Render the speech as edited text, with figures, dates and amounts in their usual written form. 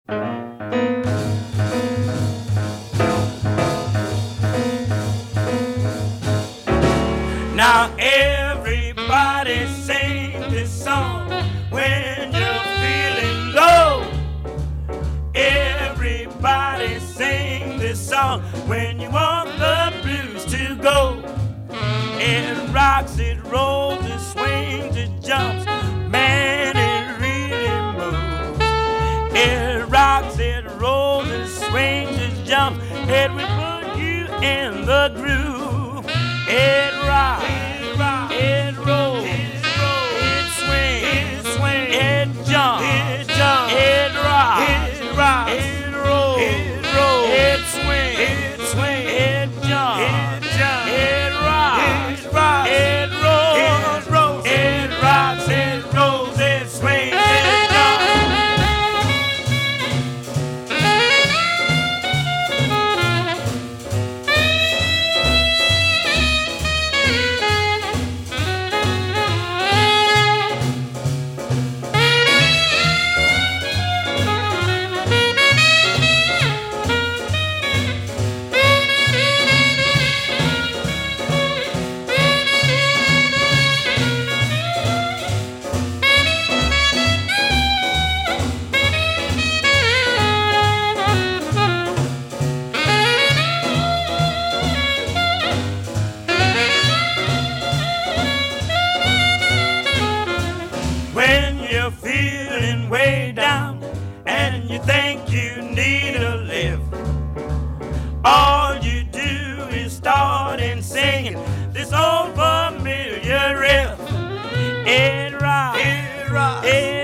Now everybody sing this song when you're feeling low. Everybody sing this song when you want the blues to go. It rocks, it rolls, it swings, it jumps. Man, it really moves. It rocks, it rolls, it swings, it jumps. It will put you in the groove. It rocks, it rolls, it swings, it jumps, it rocks, it rolls, it swings, it jumps, it rocks, it rolls, it rocks, it rolls, it swings, it jumps. When you're feeling way down and you think you need a lift, all you do is start in singing this old familiar riff. It rocks, it